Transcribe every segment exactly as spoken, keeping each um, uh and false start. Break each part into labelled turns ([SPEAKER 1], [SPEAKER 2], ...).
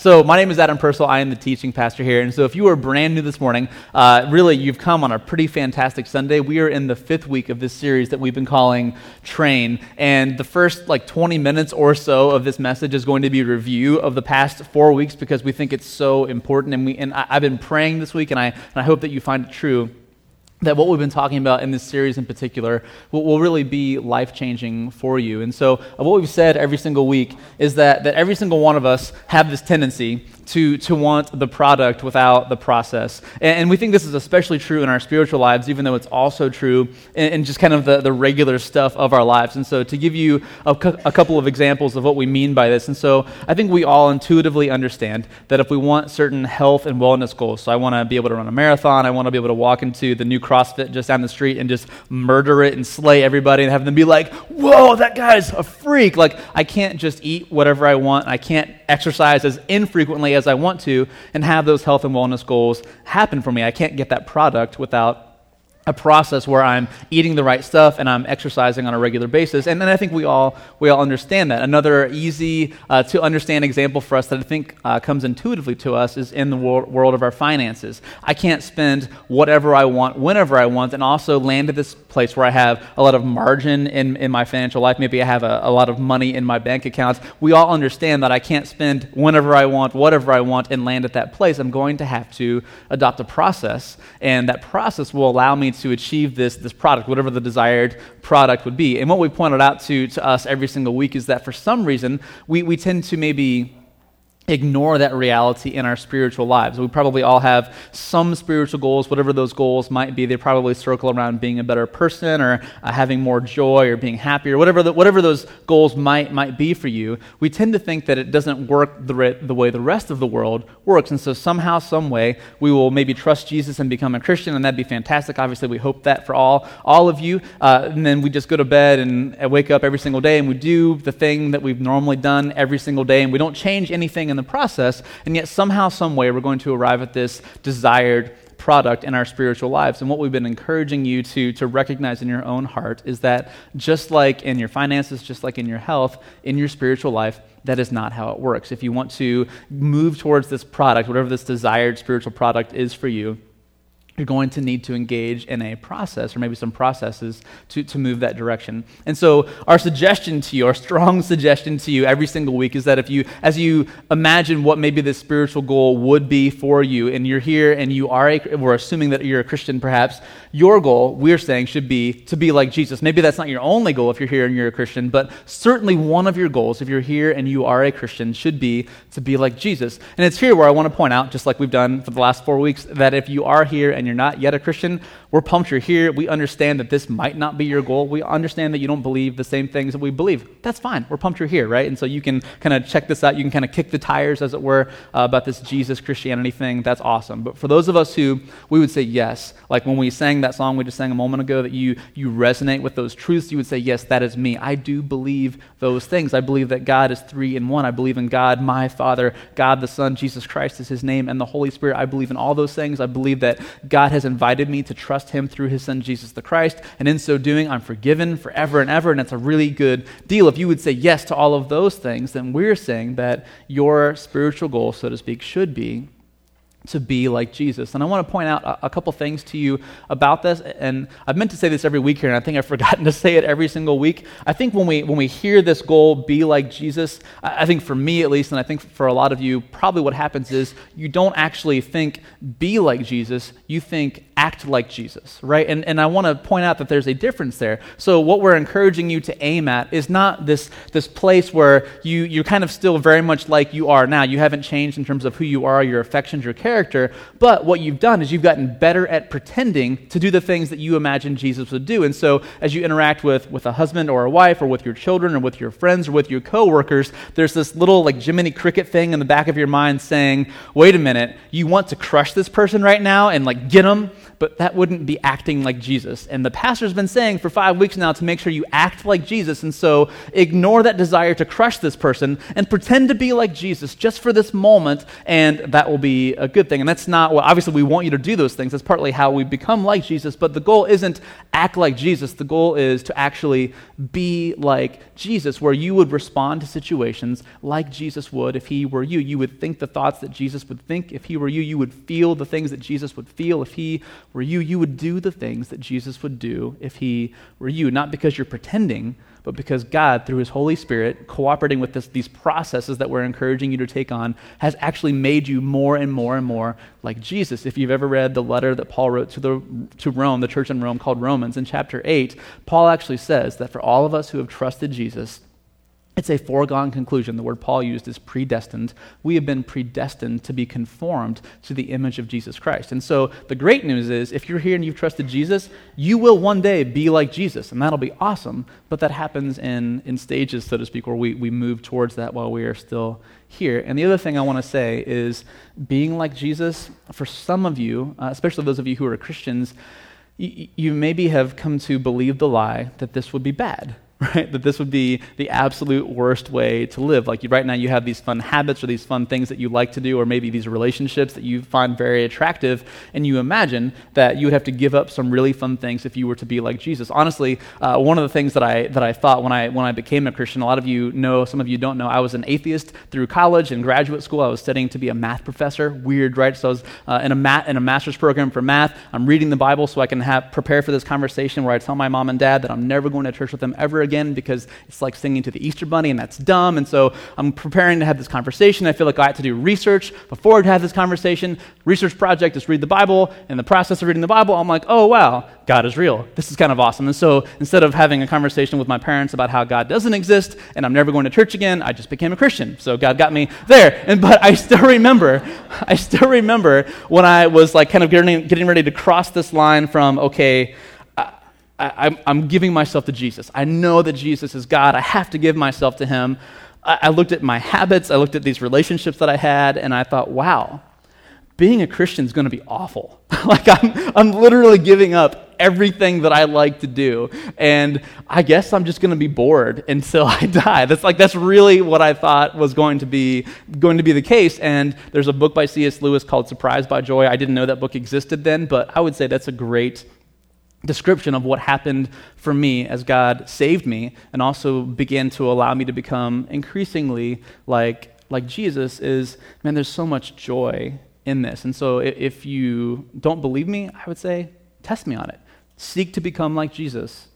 [SPEAKER 1] So my name is Adam Purcell. I am the teaching pastor here. And so if you are brand new this morning, uh, really you've come on a pretty fantastic Sunday. We are in the fifth week of this series that we've been calling Train. And the first like twenty minutes or so of this message is going to be a review of the past four weeks because we think it's so important. And we and I, I've been praying this week, and I and I hope that you find it true, that what we've been talking about in this series in particular will, will really be life-changing for you. And so uh, what we've said every single week is that, that every single one of us have this tendency to, to want the product without the process. And, and we think this is especially true in our spiritual lives, even though it's also true in, in just kind of the, the regular stuff of our lives. And so to give you a, cu- a couple of examples of what we mean by this, and so I think we all intuitively understand that if we want certain health and wellness goals, so I want to be able to run a marathon, I want to be able to walk into the new CrossFit just down the street and just murder it and slay everybody and have them be like, whoa, that guy's a freak. Like, I can't just eat whatever I want. I can't exercise as infrequently as I want to and have those health and wellness goals happen for me. I can't get that product without a process where I'm eating the right stuff and I'm exercising on a regular basis. And then I think we all we all understand that. Another easy uh, to understand example for us that I think uh, comes intuitively to us is in the wor- world of our finances. I can't spend whatever I want, whenever I want, and also land at this place where I have a lot of margin in, in my financial life. Maybe I have a, a lot of money in my bank accounts. We all understand that I can't spend whenever I want, whatever I want, and land at that place. I'm going to have to adopt a process, and that process will allow me to achieve this, this product, whatever the desired product would be. And what we pointed out to, to us every single week is that for some reason, we, we tend to maybe ignore that reality in our spiritual lives. We probably all have some spiritual goals, whatever those goals might be. They probably circle around being a better person or uh, having more joy or being happier, whatever the, whatever those goals might might be for you. We tend to think that it doesn't work the, re- the way the rest of the world works, and so somehow, some way, we will maybe trust Jesus and become a Christian, and that'd be fantastic. Obviously, we hope that for all all of you. Uh, and then we just go to bed and, and wake up every single day, and we do the thing that we've normally done every single day, and we don't change anything in the process, and yet somehow, some way, we're going to arrive at this desired product in our spiritual lives. And what we've been encouraging you to, to recognize in your own heart is that just like in your finances, just like in your health, in your spiritual life, that is not how it works. If you want to move towards this product, whatever this desired spiritual product is for you, you're going to need to engage in a process or maybe some processes to, to move that direction. And so our suggestion to you, our strong suggestion to you every single week is that if you, as you imagine what maybe this spiritual goal would be for you, and you're here and you are, a, we're assuming that you're a Christian perhaps, your goal, we're saying, should be to be like Jesus. Maybe that's not your only goal if you're here and you're a Christian, but certainly one of your goals, if you're here and you are a Christian, should be to be like Jesus. And it's here where I want to point out, just like we've done for the last four weeks, that if you are here and you're not yet a Christian, we're pumped you're here. We understand that this might not be your goal. We understand that you don't believe the same things that we believe. That's fine. We're pumped you're here, right? And so you can kind of check this out. You can kind of kick the tires, as it were, uh, about this Jesus Christianity thing. That's awesome. But for those of us who, we would say yes, like when we sang that song we just sang a moment ago, that you you resonate with those truths, you would say, yes, that is me. I do believe those things. I believe that God is three in one. I believe in God, my Father, God the Son, Jesus Christ is his name, and the Holy Spirit. I believe in all those things. I believe that God has invited me to trust him through his son, Jesus the Christ, and in so doing, I'm forgiven forever and ever, and that's a really good deal. If you would say yes to all of those things, then we're saying that your spiritual goal, so to speak, should be to be like Jesus. And I want to point out a, a couple things to you about this, and I've meant to say this every week here, and I think I've forgotten to say it every single week. I think when we when we hear this goal, be like Jesus, I, I think for me at least, and I think for a lot of you, probably what happens is you don't actually think be like Jesus, you think act like Jesus, right? And and I want to point out that there's a difference there. So what we're encouraging you to aim at is not this this place where you, you're kind of still very much like you are now. You haven't changed in terms of who you are, your affections, your character, but what you've done is you've gotten better at pretending to do the things that you imagine Jesus would do. And so as you interact with, with a husband or a wife or with your children or with your friends or with your coworkers, there's this little like Jiminy Cricket thing in the back of your mind saying, wait a minute, you want to crush this person right now and like get them, but that wouldn't be acting like Jesus. And the pastor's been saying for five weeks now to make sure you act like Jesus. And so ignore that desire to crush this person and pretend to be like Jesus just for this moment, and that will be a good thing. And that's not what, obviously we want you to do those things. That's partly how we become like Jesus, but the goal isn't act like Jesus. The goal is to actually be like Jesus, where you would respond to situations like Jesus would if he were you. You would think the thoughts that Jesus would think if he were you. You would feel the things that Jesus would feel if he were you. You would do the things that Jesus would do if he were you, not because you're pretending, but because God, through his Holy Spirit, cooperating with this, these processes that we're encouraging you to take on, has actually made you more and more and more like Jesus. If you've ever read the letter that Paul wrote to the to Rome, the church in Rome called Romans, in chapter eight, Paul actually says that for all of us who have trusted Jesus, it's a foregone conclusion. The word Paul used is predestined. We have been predestined to be conformed to the image of Jesus Christ. And so the great news is, if you're here and you've trusted Jesus, you will one day be like Jesus, and that'll be awesome. But that happens in, in stages, so to speak, where we, we move towards that while we are still here. And the other thing I want to say is, being like Jesus, for some of you, uh, especially those of you who are Christians, you, you maybe have come to believe the lie that this would be bad. Right? That this would be the absolute worst way to live. Like you, right now you have these fun habits or these fun things that you like to do, or maybe these relationships that you find very attractive, and you imagine that you would have to give up some really fun things if you were to be like Jesus. Honestly, uh, one of the things that I that I thought when I when I became a Christian, a lot of you know, some of you don't know, I was an atheist through college and graduate school. I was studying to be a math professor. Weird, right? So I was uh, in a math in a master's program for math. I'm reading the Bible so I can have prepare for this conversation where I tell my mom and dad that I'm never going to church with them ever again, because it's like singing to the Easter Bunny, and that's dumb. And so I'm preparing to have this conversation. I feel like I have to do research before I have this conversation. Research project is read the Bible. In the process of reading the Bible, I'm like, oh, wow, God is real. This is kind of awesome. And so instead of having a conversation with my parents about how God doesn't exist and I'm never going to church again, I just became a Christian. So God got me there. And but I still remember, I still remember when I was like kind of getting, getting ready to cross this line from, okay, I, I'm, I'm giving myself to Jesus. I know that Jesus is God. I have to give myself to him. I, I looked at my habits. I looked at these relationships that I had, and I thought, wow, being a Christian is going to be awful. Like I'm, I'm literally giving up everything that I like to do, and I guess I'm just going to be bored until I die. That's like that's really what I thought was going to be going to be the case. And there's a book by C S Lewis called Surprised by Joy. I didn't know that book existed then, but I would say that's a great description of what happened for me as God saved me and also began to allow me to become increasingly like like Jesus. Is, man, there's so much joy in this. And so if you don't believe me, I would say test me on it. Seek to become like Jesus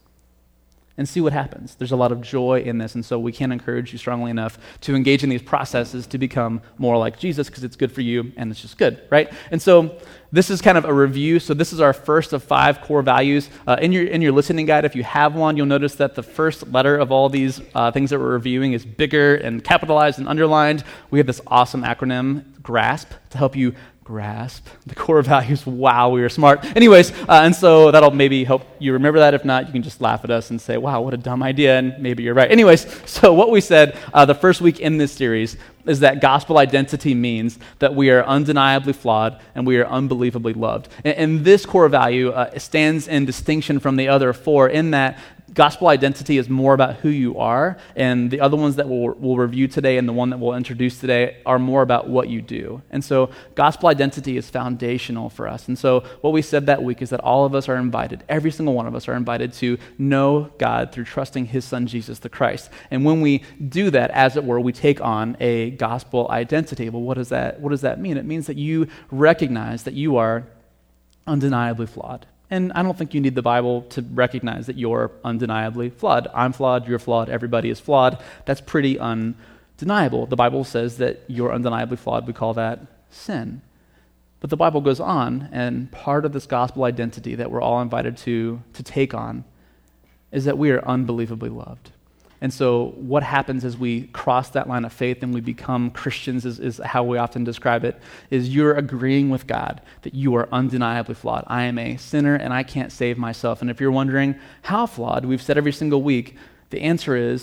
[SPEAKER 1] and see what happens. There's a lot of joy in this, and so we can't encourage you strongly enough to engage in these processes to become more like Jesus, because it's good for you and it's just good, right? And so this is kind of a review. So this is our first of five core values. Uh, in your in your listening guide, if you have one, you'll notice that the first letter of all these uh, things that we're reviewing is bigger and capitalized and underlined. We have this awesome acronym, GRASP, to help you grasp the core values. Wow, we were smart. Anyways, uh, and so that'll maybe help you remember that. If not, you can just laugh at us and say, wow, what a dumb idea, and maybe you're right. Anyways, so what we said uh, the first week in this series is that gospel identity means that we are undeniably flawed and we are unbelievably loved. And, and this core value uh, stands in distinction from the other four in that gospel identity is more about who you are, and the other ones that we'll, we'll review today and the one that we'll introduce today are more about what you do. And so gospel identity is foundational for us. And so what we said that week is that all of us are invited, every single one of us are invited to know God through trusting his son, Jesus the Christ. And when we do that, as it were, we take on a gospel identity. Well, what does that, what does that mean? It means that you recognize that you are undeniably flawed. And I don't think you need the Bible to recognize that you're undeniably flawed. I'm flawed, you're flawed, everybody is flawed. That's pretty undeniable. The Bible says that you're undeniably flawed. We call that sin. But the Bible goes on, and part of this gospel identity that we're all invited to, to take on is that we are unbelievably loved. And so what happens as we cross that line of faith and we become Christians is, is how we often describe it, is you're agreeing with God that you are undeniably flawed. I am a sinner and I can't save myself. And if you're wondering how flawed, we've said every single week, the answer is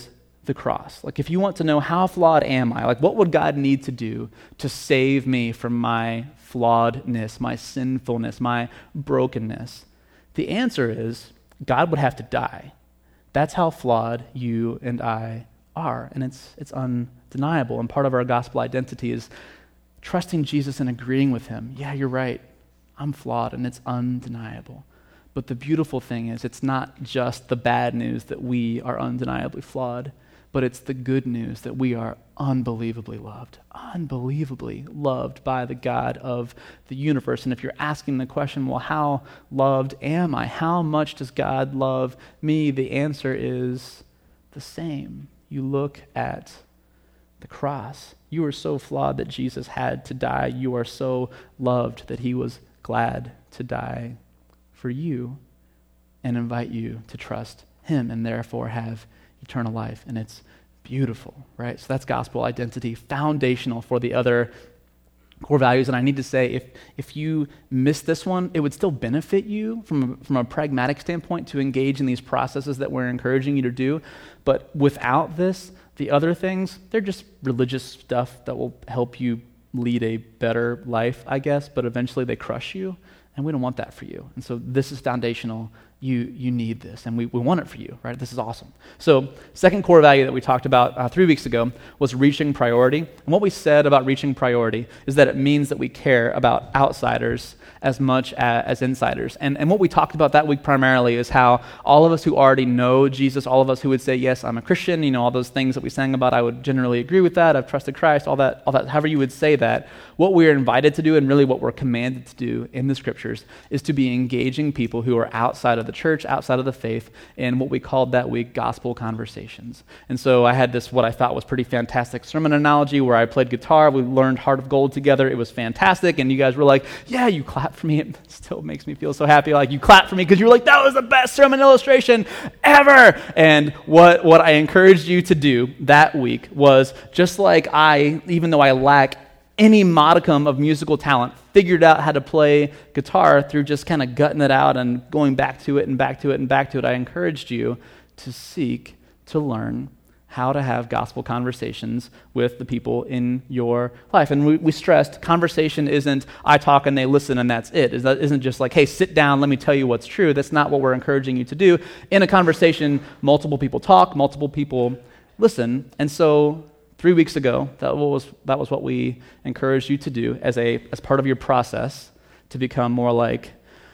[SPEAKER 1] the cross. Like if you want to know how flawed am I, like what would God need to do to save me from my flawedness, my sinfulness, my brokenness? The answer is God would have to die. That's how flawed you and I are, and it's it's undeniable. And part of our gospel identity is trusting Jesus and agreeing with him. Yeah, you're right. I'm flawed, and it's undeniable. But the beautiful thing is it's not just the bad news that we are undeniably flawed, but it's the good news that we are unbelievably loved, unbelievably loved by the God of the universe. And if you're asking the question, well, how loved am I? How much does God love me? The answer is the same. You look at the cross. You are so flawed that Jesus had to die. You are so loved that he was glad to die for you and invite you to trust him and therefore have eternal life. And it's beautiful, right? So that's gospel identity, foundational for the other core values. And I need to say, if if you miss this one, it would still benefit you from a, from a pragmatic standpoint to engage in these processes that we're encouraging you to do. But without this, the other things, they're just religious stuff that will help you lead a better life, I guess, but eventually they crush you, and we don't want that for you. And so this is foundational. You you need this, and we, we want it for you, right? This is awesome. So second core value that we talked about uh, three weeks ago was reaching priority. And what we said about reaching priority is that it means that we care about outsiders as much as, as insiders. And, and what we talked about that week primarily is how all of us who already know Jesus, all of us who would say, yes, I'm a Christian, you know, all those things that we sang about, I would generally agree with that, I've trusted Christ, all that, all that, however you would say that, what we're invited to do and really what we're commanded to do in the scriptures is to be engaging people who are outside of the church, outside of the faith, in what we called that week gospel conversations. And so I had this, what I thought was pretty fantastic sermon analogy where I played guitar, we learned Heart of Gold together, it was fantastic, and you guys were like, yeah, you clapped for me, it still makes me feel so happy, like you clapped for me because you were like, that was the best sermon illustration ever! And what, what I encouraged you to do that week was, just like I, even though I lack any modicum of musical talent, figured out how to play guitar through just kind of gutting it out and going back to it and back to it and back to it. I encouraged you to seek to learn how to have gospel conversations with the people in your life. And we, we stressed conversation isn't I talk and they listen and that's it. It isn't just like, hey, sit down, let me tell you what's true. That's not what we're encouraging you to do. In a conversation, multiple people talk, multiple people listen. And so Three weeks ago, that was that was what we encouraged you to do as a as part of your process to become more like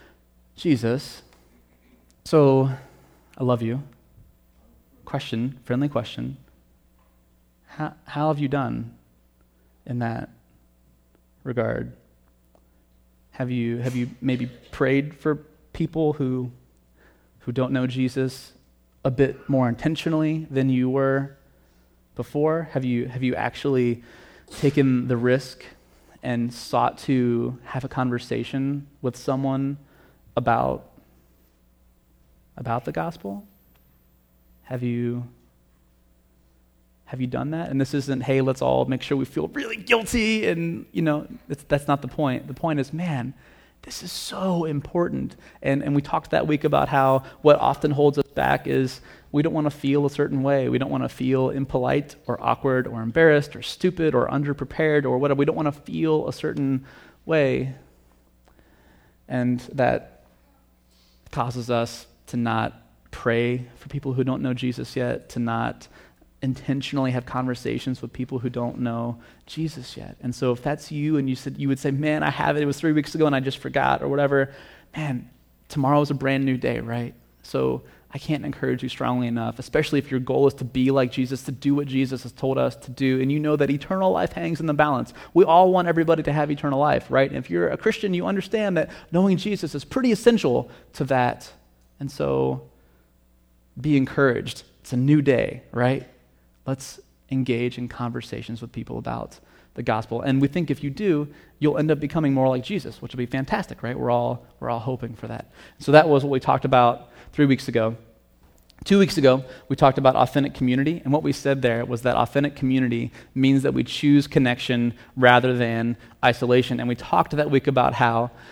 [SPEAKER 1] Jesus. So, I love you. Question, friendly question. How how have you done in that regard? Have you have you maybe prayed for people who who don't know Jesus a bit more intentionally than you were before? Have you have you actually taken the risk and sought to have a conversation with someone about about the gospel? Have you have you done that? And this isn't, hey, let's all make sure we feel really guilty, and you know, that's, that's not the point. The point is, man, this is so important. And and we talked that week about how what often holds us back is we don't want to feel a certain way. We don't want to feel impolite or awkward or embarrassed or stupid or underprepared or whatever. We don't want to feel a certain way. And that causes us to not pray for people who don't know Jesus yet, to not intentionally have conversations with people who don't know Jesus yet. And so if that's you and you said you would say, man, I have it, it was three weeks ago and I just forgot or whatever, man, tomorrow is a brand new day, right? So I can't encourage you strongly enough, especially if your goal is to be like Jesus, to do what Jesus has told us to do, and you know that eternal life hangs in the balance. We all want everybody to have eternal life, right? And if you're a Christian, you understand that knowing Jesus is pretty essential to that. And so be encouraged. It's a new day, right? Let's engage in conversations with people about the gospel. And we think if you do, you'll end up becoming more like Jesus, which will be fantastic, right? We're all we're all hoping for that. So that was what we talked about three weeks ago. Two weeks ago, we talked about authentic community, and what we said there was that authentic community means that we choose connection rather than isolation. And we talked that week about how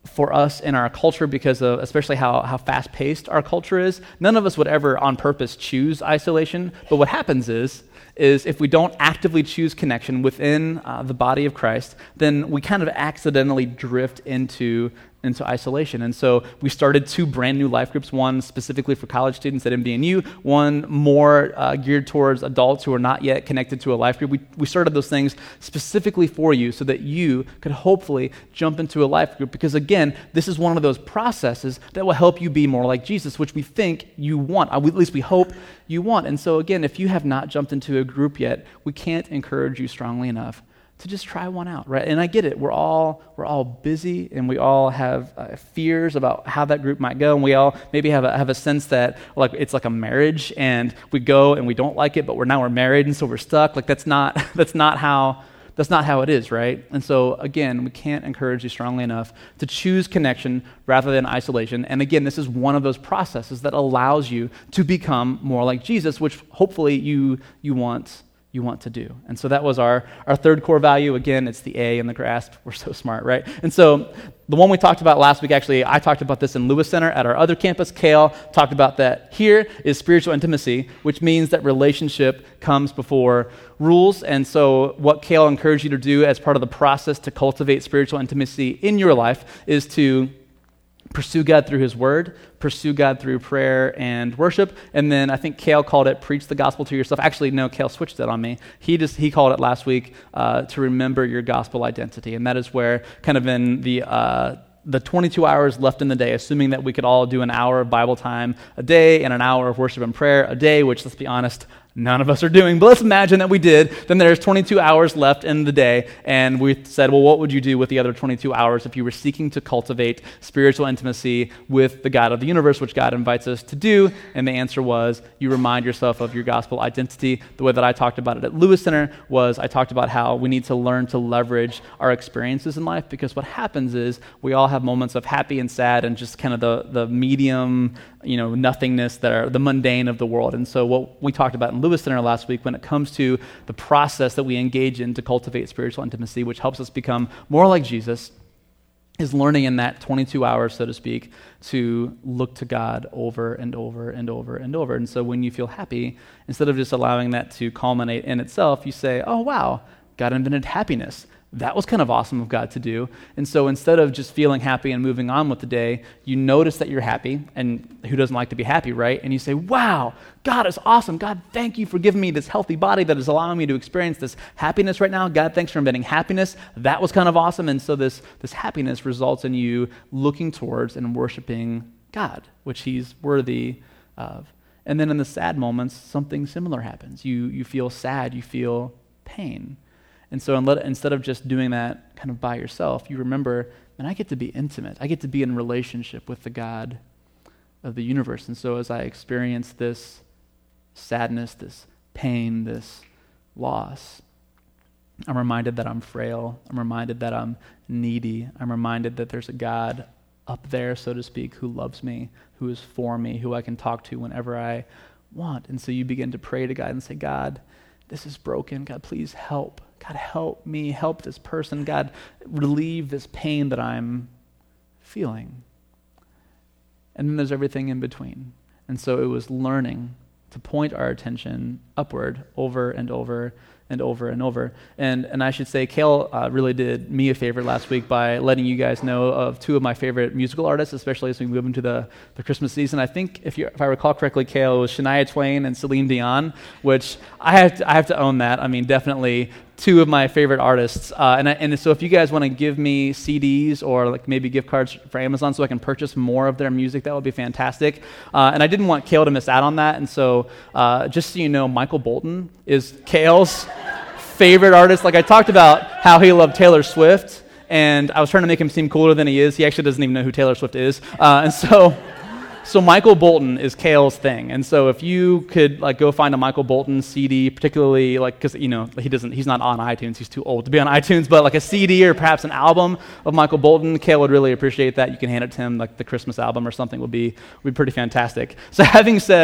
[SPEAKER 1] for us in our culture, because of especially how, how fast-paced our culture is, none of us would ever on purpose choose isolation. But what happens is, is if we don't actively choose connection within uh, the body of Christ, then we kind of accidentally drift into into isolation. And so we started two brand new life groups, one specifically for college students at M B N U, one more uh, geared towards adults who are not yet connected to a life group. We, we started those things specifically for you so that you could hopefully jump into a life group, because again, this is one of those processes that will help you be more like Jesus, which we think you want, at least we hope you want. And so again, if you have not jumped into a group yet, we can't encourage you strongly enough to just try one out, right? And I get it. We're all we're all busy, and we all have uh, fears about how that group might go, and we all maybe have a have a sense that like it's like a marriage, and we go and we don't like it, but we're now we're married, and so we're stuck. Like that's not that's not how that's not how it is, right? And so again, we can't encourage you strongly enough to choose connection rather than isolation. And again, this is one of those processes that allows you to become more like Jesus, which hopefully you you want. you want to do. And so that was our, our third core value. Again, it's the A in the grasp. We're so smart, right? And so the one we talked about last week, actually, I talked about this in Lewis Center at our other campus. Kale talked about that here, is spiritual intimacy, which means that relationship comes before rules. And so what Kale encouraged you to do as part of the process to cultivate spiritual intimacy in your life is to pursue God through his word, pursue God through prayer and worship, and then I think Kale called it preach the gospel to yourself. Actually, no, Kale switched it on me. He just he called it last week uh, to remember your gospel identity, and that is where kind of in the uh, the twenty-two hours left in the day, assuming that we could all do an hour of Bible time a day and an hour of worship and prayer a day, which, let's be honest, none of us are doing, but let's imagine that we did. Then there's twenty-two hours left in the day, and we said, well, what would you do with the other twenty-two hours if you were seeking to cultivate spiritual intimacy with the God of the universe, which God invites us to do? And the answer was, you remind yourself of your gospel identity. The way that I talked about it at Lewis Center was I talked about how we need to learn to leverage our experiences in life, because what happens is we all have moments of happy and sad and just kind of the, the medium, you know, nothingness that are the mundane of the world. And so what we talked about in Lewis Center last week, when it comes to the process that we engage in to cultivate spiritual intimacy, which helps us become more like Jesus, is learning in that twenty-two hours, so to speak, to look to God over and over and over and over. And so when you feel happy, instead of just allowing that to culminate in itself, you say, oh, wow, God invented happiness. That was kind of awesome of God to do. And so instead of just feeling happy and moving on with the day, you notice that you're happy, and who doesn't like to be happy, right? And you say, wow, God is awesome. God, thank you for giving me this healthy body that is allowing me to experience this happiness right now. God, thanks for inventing happiness. That was kind of awesome. And so this, this happiness results in you looking towards and worshiping God, which he's worthy of. And then in the sad moments, something similar happens. You, you feel sad, you feel pain. And so instead of just doing that kind of by yourself, you remember, man, I get to be intimate. I get to be in relationship with the God of the universe. And so as I experience this sadness, this pain, this loss, I'm reminded that I'm frail. I'm reminded that I'm needy. I'm reminded that there's a God up there, so to speak, who loves me, who is for me, who I can talk to whenever I want. And so you begin to pray to God and say, God, this is broken. God, please help. God, help me, help this person. God, relieve this pain that I'm feeling. And then there's everything in between. And so it was learning to point our attention upward over and over and over and over. And and I should say, Kale uh, really did me a favor last week by letting you guys know of two of my favorite musical artists, especially as we move into the, the Christmas season. I think, if you if I recall correctly, Kale, it was Shania Twain and Celine Dion, which I have to, I have to own that. I mean, definitely two of my favorite artists. Uh, and, I, and so if you guys want to give me C Ds or like maybe gift cards for Amazon so I can purchase more of their music, that would be fantastic. Uh, and I didn't want Kale to miss out on that. And so uh, just so you know, Michael Bolton is Kale's favorite artist. Like I talked about how he loved Taylor Swift, and I was trying to make him seem cooler than he is. He actually doesn't even know who Taylor Swift is. Uh, and so... So Michael Bolton is Kale's thing, and so if you could like go find a Michael Bolton C D, particularly like because you know he doesn't, he's not on iTunes, he's too old to be on iTunes, but like a C D or perhaps an album of Michael Bolton, Kale would really appreciate that. You can hand it to him, like the Christmas album or something would be would be pretty fantastic. So having said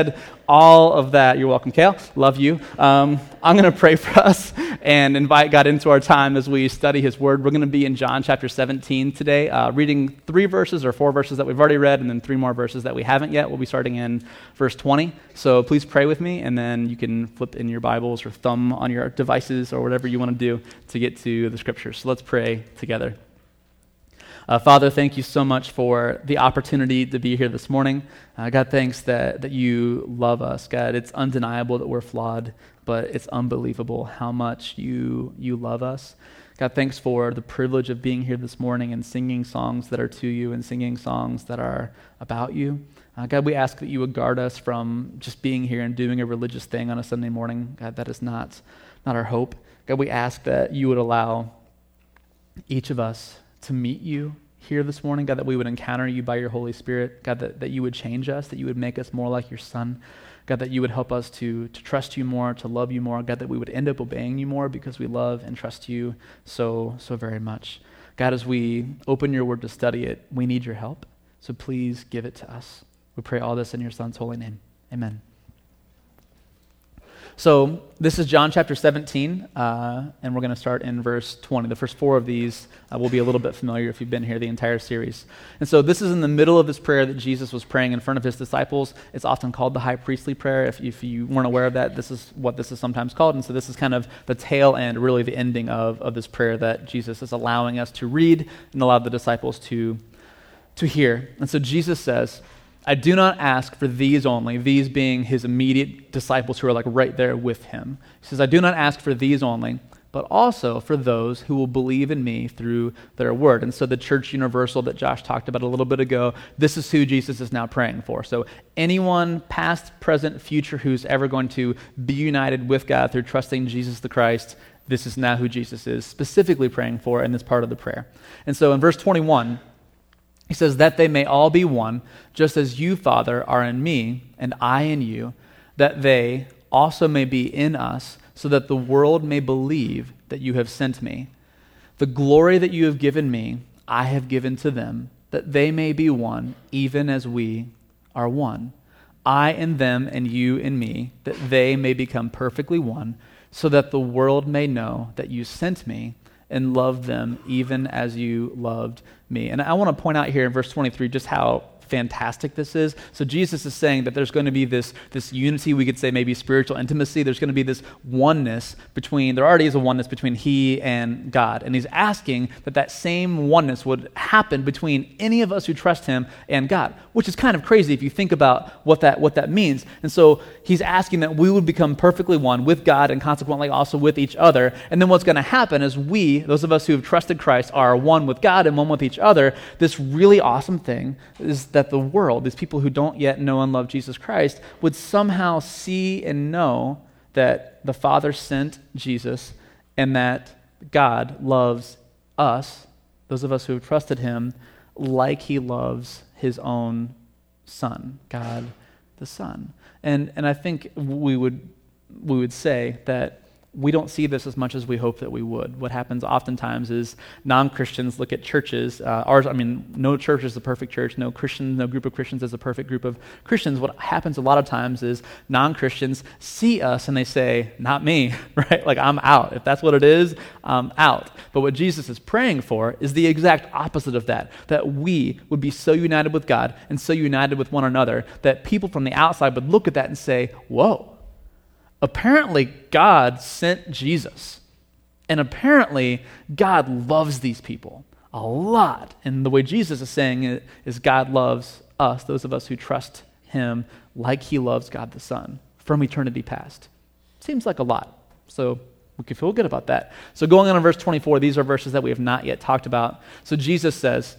[SPEAKER 1] all of that, you're welcome, Kale. Love you. Um, I'm going to pray for us and invite God into our time as we study his word. We're going to be in John chapter seventeen today, uh, reading three verses or four verses that we've already read, and then three more verses that we haven't yet. We'll be starting in verse twenty. So please pray with me, and then you can flip in your Bibles or thumb on your devices or whatever you want to do to get to the scriptures. So let's pray together. Uh, Father, thank you so much for the opportunity to be here this morning. Uh, God, thanks that, that you love us. God, it's undeniable that we're flawed, but it's unbelievable how much you you love us. God, thanks for the privilege of being here this morning and singing songs that are to you and singing songs that are about you. Uh, God, we ask that you would guard us from just being here and doing a religious thing on a Sunday morning. God, that is not, not our hope. God, we ask that you would allow each of us to meet you here this morning, God, that we would encounter you by your Holy Spirit, God, that, that you would change us, that you would make us more like your Son, God, that you would help us to, to trust you more, to love you more, God, that we would end up obeying you more because we love and trust you so, so very much. God, as we open your word to study it, we need your help, so please give it to us. We pray all this in your Son's holy name. Amen. So this is John chapter seventeen, uh, and we're going to start in verse twenty. The first four of these uh, will be a little bit familiar if you've been here the entire series. And so this is in the middle of this prayer that Jesus was praying in front of his disciples. It's often called the high priestly prayer. If, if you weren't aware of that, this is what this is sometimes called. And so this is kind of the tail end, really the ending of, of this prayer that Jesus is allowing us to read and allow the disciples to, to hear. And so Jesus says, I do not ask for these only, these being his immediate disciples who are like right there with him. He says, I do not ask for these only, but also for those who will believe in me through their word. And so the church universal that Josh talked about a little bit ago, this is who Jesus is now praying for. So anyone past, present, future who's ever going to be united with God through trusting Jesus the Christ, this is now who Jesus is specifically praying for in this part of the prayer. And so in verse twenty-one, he says, that they may all be one, just as you, Father, are in me, and I in you, that they also may be in us, so that the world may believe that you have sent me. The glory that you have given me, I have given to them, that they may be one, even as we are one. I in them, and you in me, that they may become perfectly one, so that the world may know that you sent me, and loved them even as you loved me. And I want to point out here in verse twenty-three just how fantastic this is. So Jesus is saying that there's going to be this, this unity, we could say maybe spiritual intimacy. There's going to be this oneness between, there already is a oneness between he and God. And he's asking that that same oneness would happen between any of us who trust him and God, which is kind of crazy if you think about what that, what that means. And so he's asking that we would become perfectly one with God and consequently also with each other. And then what's going to happen is we, those of us who have trusted Christ, are one with God and one with each other. This really awesome thing is that that the world, these people who don't yet know and love Jesus Christ, would somehow see and know that the Father sent Jesus and that God loves us, those of us who have trusted him, like he loves his own Son, God the Son. And and I think we would we would say that we don't see this as much as we hope that we would. What happens oftentimes is non-Christians look at churches. Uh, ours, I mean, no church is a perfect church. No Christian, no group of Christians is a perfect group of Christians. What happens a lot of times is non-Christians see us and they say, not me, right? Like, I'm out. If that's what it is, I'm out. But what Jesus is praying for is the exact opposite of that, that we would be so united with God and so united with one another that people from the outside would look at that and say, whoa, apparently God sent Jesus. And apparently God loves these people a lot. And the way Jesus is saying it is God loves us, those of us who trust him, like he loves God the Son from eternity past. Seems like a lot. So we can feel good about that. So going on in verse twenty-four, these are verses that we have not yet talked about. So Jesus says,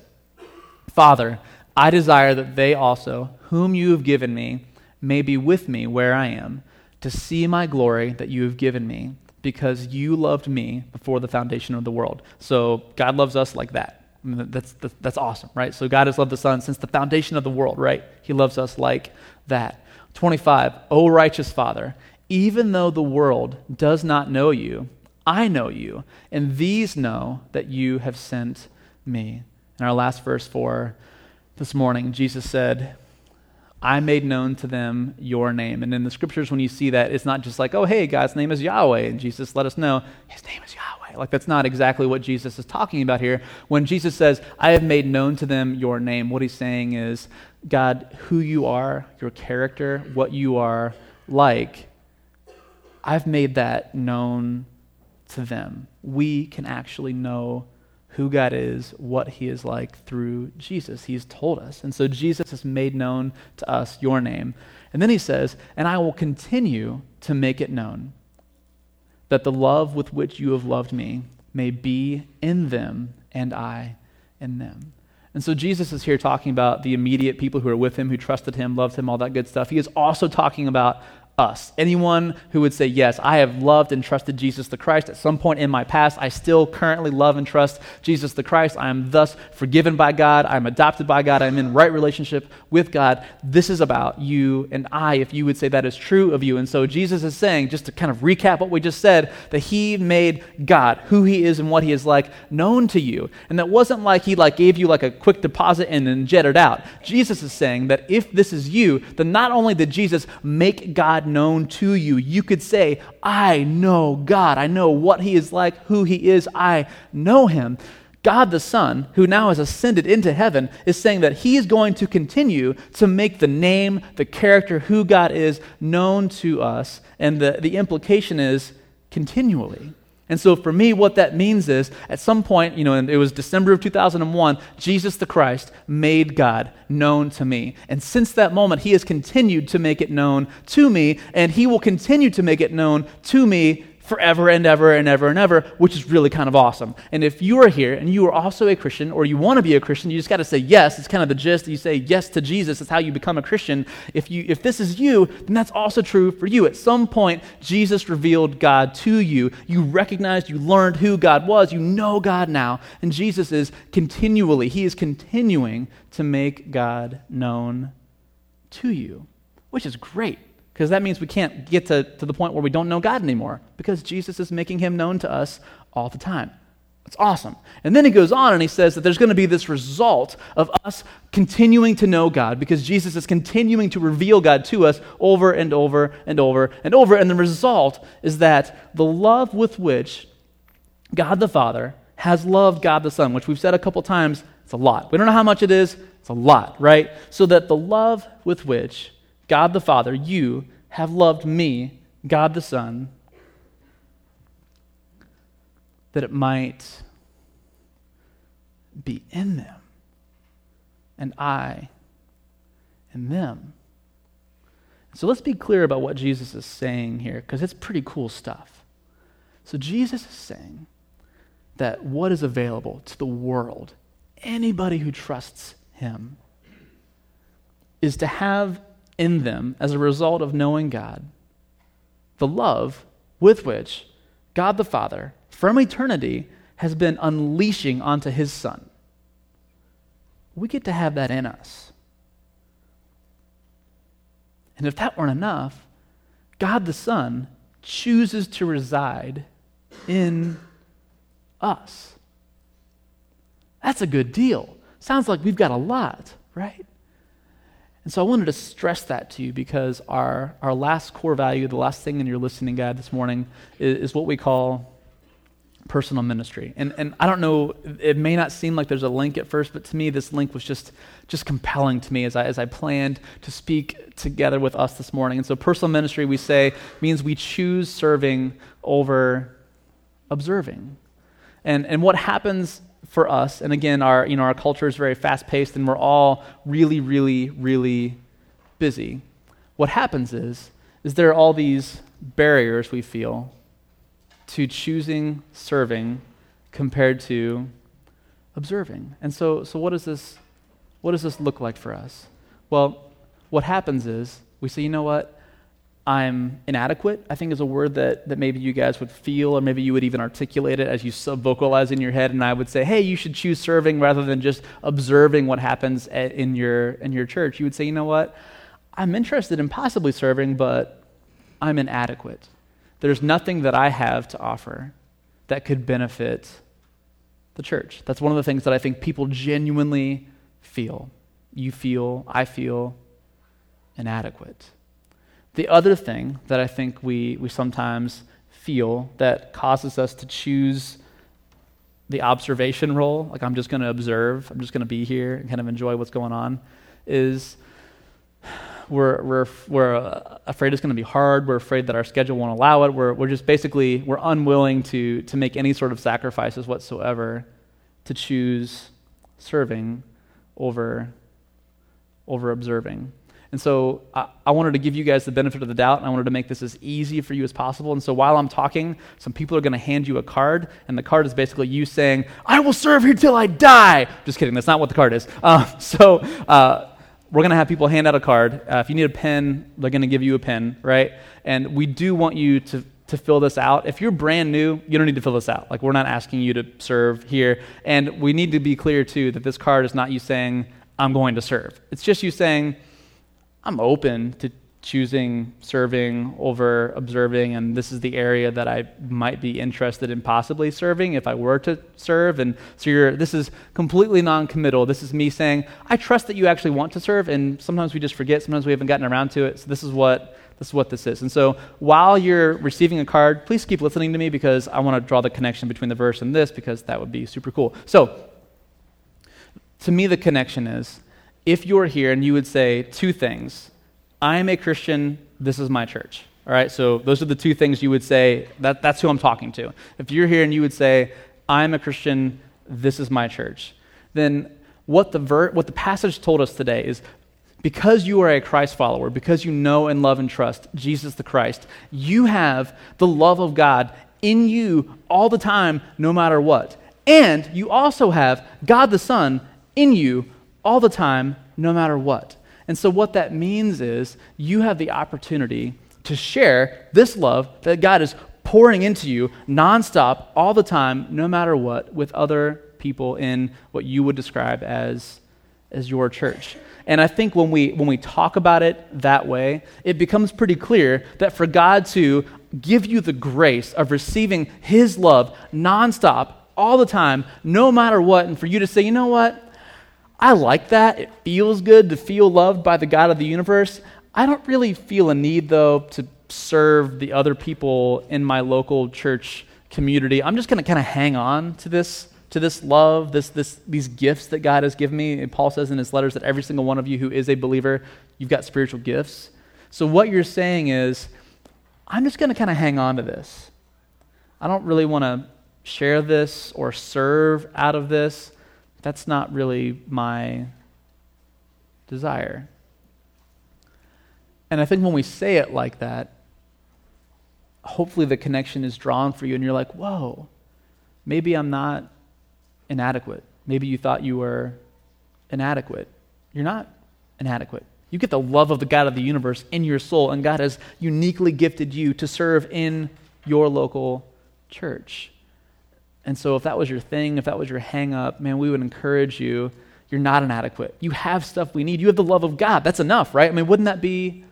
[SPEAKER 1] Father, I desire that they also, whom you have given me, may be with me where I am, to see my glory that you have given me, because you loved me before the foundation of the world. So God loves us like that. I mean, that's, that's that's awesome, right? So God has loved the Son since the foundation of the world, right? He loves us like that. twenty-five, O righteous Father, even though the world does not know you, I know you, and these know that you have sent me. In our last verse for this morning, Jesus said, I made known to them your name. And in the scriptures, when you see that, it's not just like, oh, hey, God's name is Yahweh, and Jesus let us know his name is Yahweh. Like, that's not exactly what Jesus is talking about here. When Jesus says, I have made known to them your name, what he's saying is, God, who you are, your character, what you are like, I've made that known to them. We can actually know who God is, what he is like through Jesus. He's told us. And so Jesus has made known to us your name. And then he says, and I will continue to make it known that the love with which you have loved me may be in them and I in them. And so Jesus is here talking about the immediate people who are with him, who trusted him, loved him, all that good stuff. He is also talking about us. Anyone who would say, yes, I have loved and trusted Jesus the Christ at some point in my past. I still currently love and trust Jesus the Christ. I am thus forgiven by God. I'm adopted by God. I'm in right relationship with God. This is about you and I, if you would say that is true of you. And so Jesus is saying, just to kind of recap what we just said, that he made God, who he is and what he is like, known to you. And that wasn't like he like gave you like a quick deposit and then jetted out. Jesus is saying that if this is you, then not only did Jesus make God known to you, you could say, I know God. I know what he is like, who he is. I know him. God the Son, who now has ascended into heaven, is saying that he is going to continue to make the name, the character, who God is, known to us. And the, the implication is continually. And so for me, what that means is, at some point, you know, and it was December of two thousand one, Jesus the Christ made God known to me. And since that moment, he has continued to make it known to me, and he will continue to make it known to me forever and ever and ever and ever, which is really kind of awesome. And if you are here and you are also a Christian, or you want to be a Christian, you just got to say yes. It's kind of the gist. You say yes to Jesus. It's how you become a Christian. If you, if this is you, then that's also true for you. At some point, Jesus revealed God to you. You recognized, you learned who God was. You know God now. And Jesus is continually, he is continuing to make God known to you, which is great. Because that means we can't get to, to the point where we don't know God anymore, because Jesus is making him known to us all the time. It's awesome. And then he goes on and he says that there's going to be this result of us continuing to know God, because Jesus is continuing to reveal God to us over and over and over and over. And the result is that the love with which God the Father has loved God the Son, which we've said a couple times, it's a lot. We don't know how much it is. It's a lot, right? So that the love with which God the Father, you have loved me, God the Son, that it might be in them, and I in them. So let's be clear about what Jesus is saying here, because it's pretty cool stuff. So Jesus is saying that what is available to the world, anybody who trusts him, is to have in them, as a result of knowing God, the love with which God the Father, from eternity, has been unleashing onto his Son. We get to have that in us. And if that weren't enough, God the Son chooses to reside in us. That's a good deal. Sounds like we've got a lot, right? And so I wanted to stress that to you, because our, our last core value, the last thing in your listening guide this morning, is, is what we call personal ministry. And and I don't know, it may not seem like there's a link at first, but to me this link was just, just compelling to me as I, as I planned to speak together with us this morning. And so personal ministry, we say, means we choose serving over observing. And and what happens for us, and again, our you know our culture is very fast-paced, and we're all really, really, really busy. What happens is, is there are all these barriers we feel to choosing serving compared to observing. And so, so what does this, what does this look like for us? Well, what happens is we say, you know what? I'm inadequate, I think is a word that, that maybe you guys would feel, or maybe you would even articulate it as you sub-vocalize in your head, and I would say, hey, you should choose serving rather than just observing what happens at, in your in your church. You would say, you know what? I'm interested in possibly serving, but I'm inadequate. There's nothing that I have to offer that could benefit the church. That's one of the things that I think people genuinely feel. You feel, I feel, inadequate. The other thing that I think we, we sometimes feel that causes us to choose the observation role, like I'm just going to observe, I'm just going to be here and kind of enjoy what's going on, is we're we're we're uh, afraid it's going to be hard. We're afraid that our schedule won't allow it. We're we're just basically we're unwilling to to make any sort of sacrifices whatsoever to choose serving over over observing. And so I, I wanted to give you guys the benefit of the doubt, and I wanted to make this as easy for you as possible. And so while I'm talking, some people are going to hand you a card, and the card is basically you saying, "I will serve here till I die." Just kidding. That's not what the card is. Uh, so uh, we're going to have people hand out a card. Uh, if you need a pen, they're going to give you a pen, right? And we do want you to to fill this out. If you're brand new, you don't need to fill this out. Like, we're not asking you to serve here. And we need to be clear, too, that this card is not you saying, "I'm going to serve." It's just you saying, I'm open to choosing serving over observing, and this is the area that I might be interested in possibly serving if I were to serve. And so you're, this is completely non-committal. This is me saying, I trust that you actually want to serve, and sometimes we just forget, sometimes we haven't gotten around to it. So this is what this is what this is. And so while you're receiving a card, please keep listening to me, because I want to draw the connection between the verse and this, because that would be super cool. So to me, the connection is, if you're here and you would say two things, I am a Christian, this is my church. All right, so those are the two things you would say, that, that's who I'm talking to. If you're here and you would say, I'm a Christian, this is my church, then what the ver- what the passage told us today is, because you are a Christ follower, because you know and love and trust Jesus the Christ, you have the love of God in you all the time, no matter what. And you also have God the Son in you all the time, no matter what. And so what that means is you have the opportunity to share this love that God is pouring into you nonstop, all the time, no matter what, with other people in what you would describe as, as your church. And I think when we when we talk about it that way, it becomes pretty clear that for God to give you the grace of receiving His love nonstop, all the time, no matter what, and for you to say, you know what? I like that. It feels good to feel loved by the God of the universe. I don't really feel a need, though, to serve the other people in my local church community. I'm just going to kind of hang on to this to this love, this this these gifts that God has given me. And Paul says in his letters that every single one of you who is a believer, you've got spiritual gifts. So what you're saying is, I'm just going to kind of hang on to this. I don't really want to share this or serve out of this. That's not really my desire. And I think when we say it like that, hopefully the connection is drawn for you and you're like, whoa, maybe I'm not inadequate. Maybe you thought you were inadequate. You're not inadequate. You get the love of the God of the universe in your soul, and God has uniquely gifted you to serve in your local church. And so if that was your thing, if that was your hang up, man, we would encourage you, you're not inadequate. You have stuff we need. You have the love of God. That's enough, right? I mean, wouldn't that be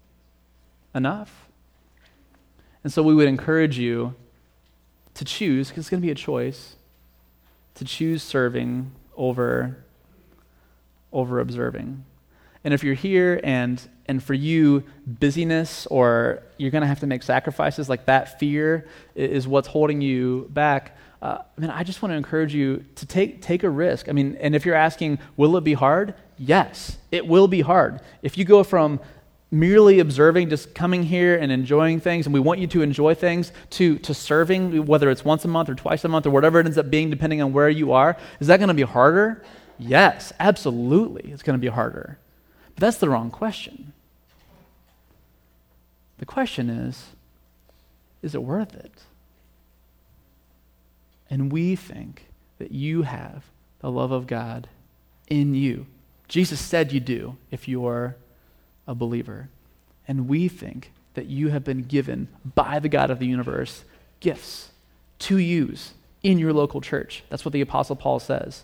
[SPEAKER 1] enough? And so we would encourage you to choose, because it's going to be a choice, to choose serving over, over observing. And if you're here and and for you, busyness, or you're going to have to make sacrifices, like that fear is what's holding you back, Uh, I mean, I just want to encourage you to take take a risk. I mean, and if you're asking, will it be hard? Yes, it will be hard. If you go from merely observing, just coming here and enjoying things, and we want you to enjoy things, to to serving, whether it's once a month or twice a month or whatever it ends up being, depending on where you are, is that going to be harder? Yes, absolutely, it's going to be harder. But that's the wrong question. The question is, is it worth it? And we think that you have the love of God in you. Jesus said you do if you're a believer. And we think that you have been given by the God of the universe gifts to use in your local church. That's what the Apostle Paul says.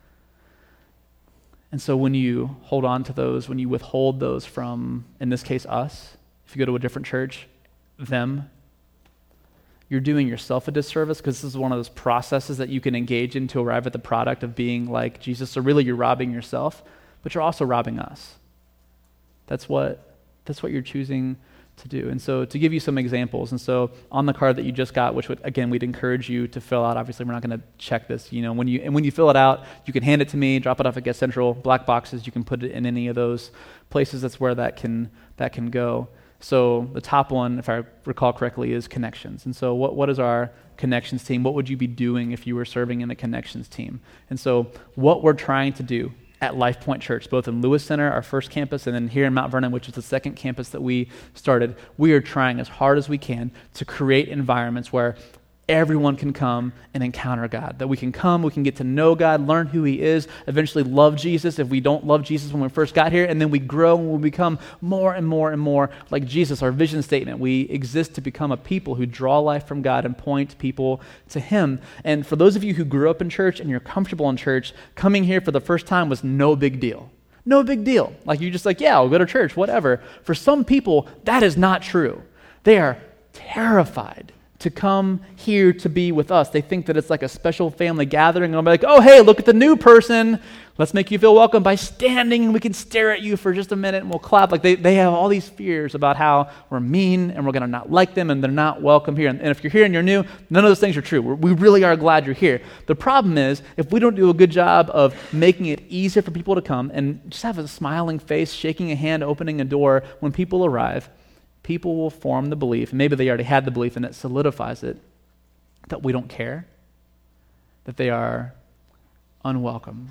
[SPEAKER 1] And so when you hold on to those, when you withhold those from, in this case, us, if you go to a different church, them, you're doing yourself a disservice, because this is one of those processes that you can engage in to arrive at the product of being like Jesus. So really you're robbing yourself, but you're also robbing us. That's what That's what you're choosing to do. And so to give you some examples, and so on the card that you just got, which would, again, we'd encourage you to fill out. Obviously, we're not going to check this. You know, when you and when you fill it out, you can hand it to me, drop it off at Get Central, black boxes. You can put it in any of those places. That's where that can that can go. So the top one, if I recall correctly, is connections. And so what what is our connections team? What would you be doing if you were serving in a connections team? And so what we're trying to do at Life Point Church, both in Lewis Center, our first campus, and then here in Mount Vernon, which is the second campus that we started, we are trying as hard as we can to create environments where everyone can come and encounter God, that we can come, we can get to know God, learn who he is, eventually love Jesus if we don't love Jesus when we first got here, and then we grow and we become more and more and more like Jesus. Our vision statement, we exist to become a people who draw life from God and point people to him. And for those of you who grew up in church and you're comfortable in church, coming here for the first time was no big deal. No big deal. Like you're just like, yeah, I'll go to church, whatever. For some people, that is not true. They are terrified to come here to be with us. They think that it's like a special family gathering, and I'll be like, oh, hey, look at the new person. Let's make you feel welcome by standing, and we can stare at you for just a minute, and we'll clap. Like they, they have all these fears about how we're mean, and we're going to not like them, and they're not welcome here. And, and if you're here and you're new, none of those things are true. We're, we really are glad you're here. The problem is, if we don't do a good job of making it easier for people to come, and just have a smiling face, shaking a hand, opening a door when people arrive, people will form the belief, and maybe they already had the belief and it solidifies it, that we don't care, that they are unwelcome.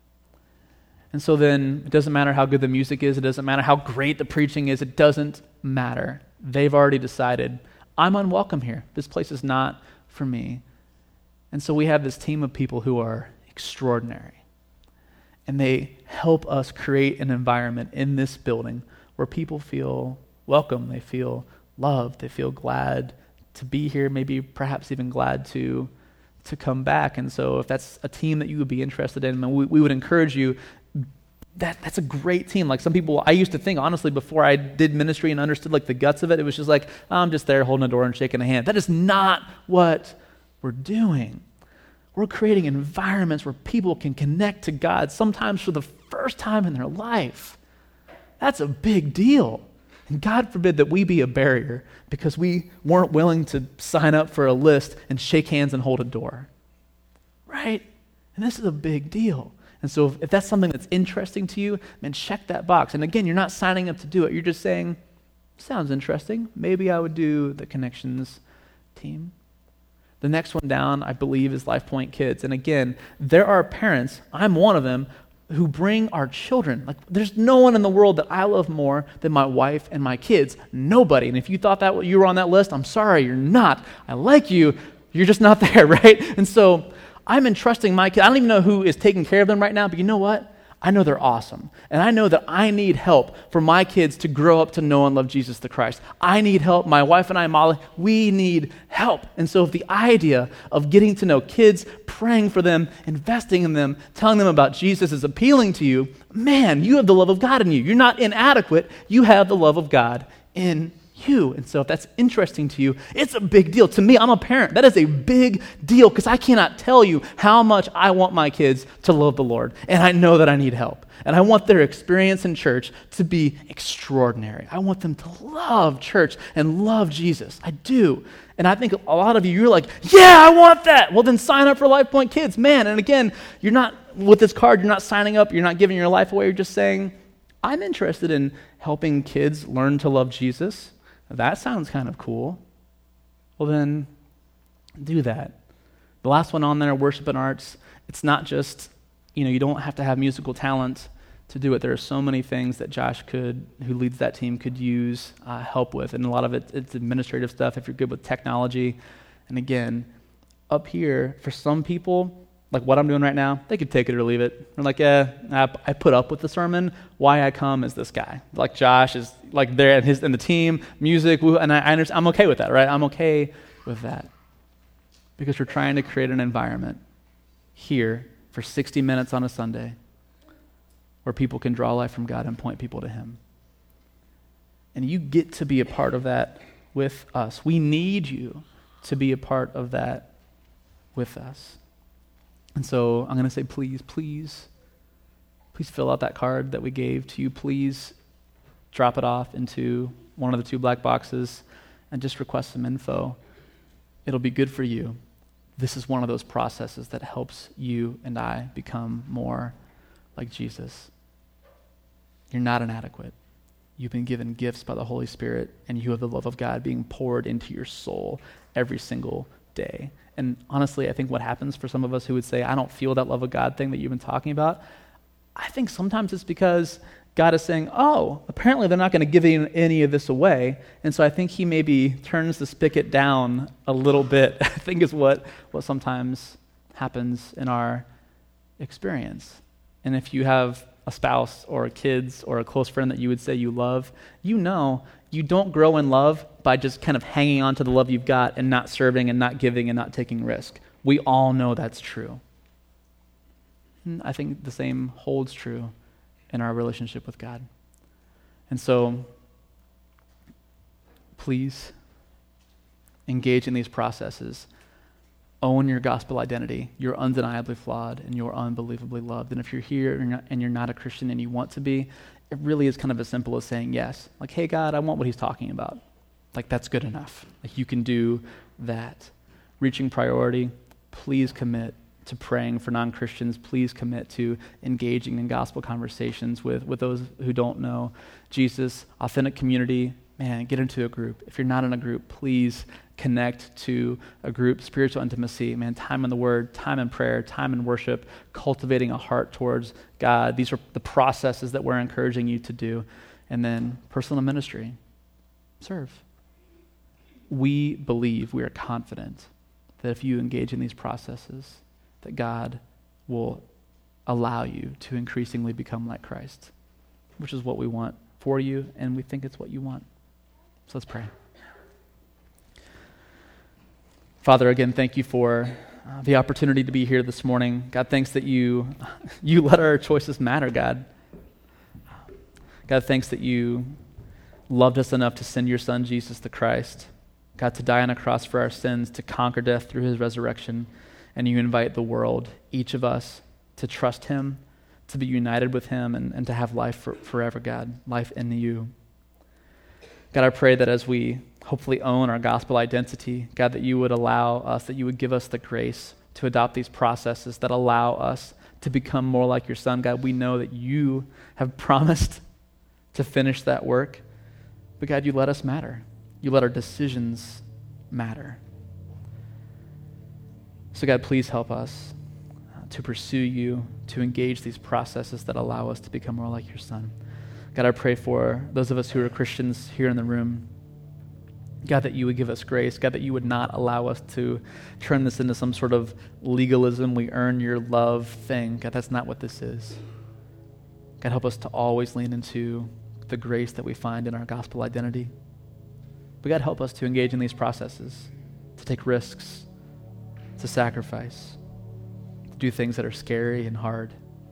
[SPEAKER 1] And so then it doesn't matter how good the music is, it doesn't matter how great the preaching is, it doesn't matter. They've already decided, I'm unwelcome here. This place is not for me. And so we have this team of people who are extraordinary. And they help us create an environment in this building where people feel welcome, they feel loved, they feel glad to be here, maybe perhaps even glad to to come back. And so if that's a team that you would be interested in, we, we would encourage you, that that's a great team. Like some people, I used to think, honestly, before I did ministry and understood like the guts of it, it was just like, oh, I'm just there holding a door and shaking a hand. That is not what we're doing. We're creating environments where people can connect to God, sometimes for the first time in their life. That's a big deal. And God forbid that we be a barrier because we weren't willing to sign up for a list and shake hands and hold a door. Right? And this is a big deal. And so if, if that's something that's interesting to you, then check that box. And again, you're not signing up to do it. You're just saying, sounds interesting. Maybe I would do the Connections team. The next one down, I believe, is Life Point Kids. And again, there are parents, I'm one of them, who bring our children. Like, there's no one in the world that I love more than my wife and my kids. Nobody. And if you thought that you were on that list, I'm sorry, you're not. I like you. You're just not there, right? And so I'm entrusting my kids. I don't even know who is taking care of them right now, but you know what? I know they're awesome. And I know that I need help for my kids to grow up to know and love Jesus the Christ. I need help. My wife and I, Molly, we need help. And so if the idea of getting to know kids, praying for them, investing in them, telling them about Jesus is appealing to you, man, you have the love of God in you. You're not inadequate. You have the love of God in you. And so if that's interesting to you, it's a big deal. To me, I'm a parent. That is a big deal because I cannot tell you how much I want my kids to love the Lord. And I know that I need help. And I want their experience in church to be extraordinary. I want them to love church and love Jesus. I do. And I think a lot of you, you're like, yeah, I want that. Well, then sign up for Life Point Kids. Man, and again, you're not, with this card, you're not signing up. You're not giving your life away. You're just saying, I'm interested in helping kids learn to love Jesus. That sounds kind of cool. Well, then do that. The last one on there, worship and arts. It's not just, you know, you don't have to have musical talent to do it. There are so many things that Josh could, who leads that team, could use uh, help with. And a lot of it, it's administrative stuff if you're good with technology. And again, up here, for some people, like what I'm doing right now, they could take it or leave it. They're like, yeah, I, I put up with the sermon. Why I come is this guy. Like Josh is like there and his and the team, music, and I, I understand. I'm okay with that, right? I'm okay with that because we're trying to create an environment here for sixty minutes on a Sunday where people can draw life from God and point people to Him. And you get to be a part of that with us. We need you to be a part of that with us. And so I'm going to say, please, please, please fill out that card that we gave to you. Please drop it off into one of the two black boxes and just request some info. It'll be good for you. This is one of those processes that helps you and I become more like Jesus. You're not inadequate. You've been given gifts by the Holy Spirit, and you have the love of God being poured into your soul every single day. And honestly, I think what happens for some of us who would say, I don't feel that love of God thing that you've been talking about, I think sometimes it's because God is saying, oh, apparently they're not going to give any of this away. And so I think he maybe turns the spigot down a little bit, I think is what, what sometimes happens in our experience. And if you have a spouse or kids or a close friend that you would say you love, you know you don't grow in love by just kind of hanging on to the love you've got and not serving and not giving and not taking risk. We all know that's true. And I think the same holds true in our relationship with God. And so, please engage in these processes. Own your gospel identity. You're undeniably flawed and you're unbelievably loved. And if you're here and you're, not, and you're not a Christian and you want to be, it really is kind of as simple as saying yes. Like, hey, God, I want what he's talking about. Like, that's good enough. Like, you can do that. Reaching priority, please commit to praying for non-Christians. Please commit to engaging in gospel conversations with, with those who don't know Jesus. Authentic community, man, get into a group. If you're not in a group, please connect to a group. Spiritual intimacy, man, time in the Word, time in prayer, time in worship, cultivating a heart towards God. These are the processes that we're encouraging you to do. And then personal ministry, serve. We believe, we are confident that if you engage in these processes, that God will allow you to increasingly become like Christ, which is what we want for you, and we think it's what you want. So let's pray. Father, again, thank you for uh, the opportunity to be here this morning. God, thanks that you you let our choices matter, God. God, thanks that you loved us enough to send your Son, Jesus the Christ, God, to die on a cross for our sins, to conquer death through his resurrection. And you invite the world, each of us, to trust him, to be united with him, and, and to have life for, forever, God, life in you. God, I pray that as we hopefully own our gospel identity, God, that you would allow us, that you would give us the grace to adopt these processes that allow us to become more like your Son. God, we know that you have promised to finish that work, but God, you let us matter. You let our decisions matter. So God, please help us uh, to pursue you, to engage these processes that allow us to become more like your Son. God, I pray for those of us who are Christians here in the room, God, that you would give us grace. God, that you would not allow us to turn this into some sort of legalism, we earn your love thing. God, that's not what this is. God, help us to always lean into the grace that we find in our gospel identity. But God, help us to engage in these processes, to take risks, to sacrifice, to do things that are scary and hard.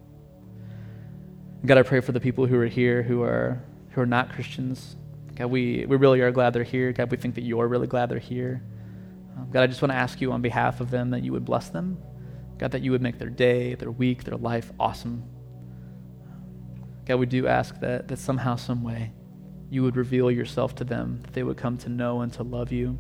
[SPEAKER 1] God, I pray for the people who are here who are who are not Christians. God, we, we really are glad they're here. God, we think that you're really glad they're here. Um, God, I just want to ask you on behalf of them that you would bless them. God, that you would make their day, their week, their life awesome. God, we do ask that, that somehow, some way, you would reveal yourself to them, that they would come to know and to love you.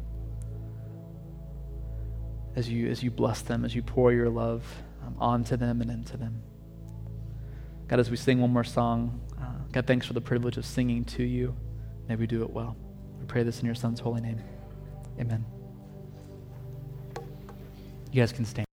[SPEAKER 1] As you as you bless them, as you pour your love um, onto them and into them. God, as we sing one more song, uh, God, thanks for the privilege of singing to you. May we do it well. We pray this in your Son's holy name. Amen. You guys can stand.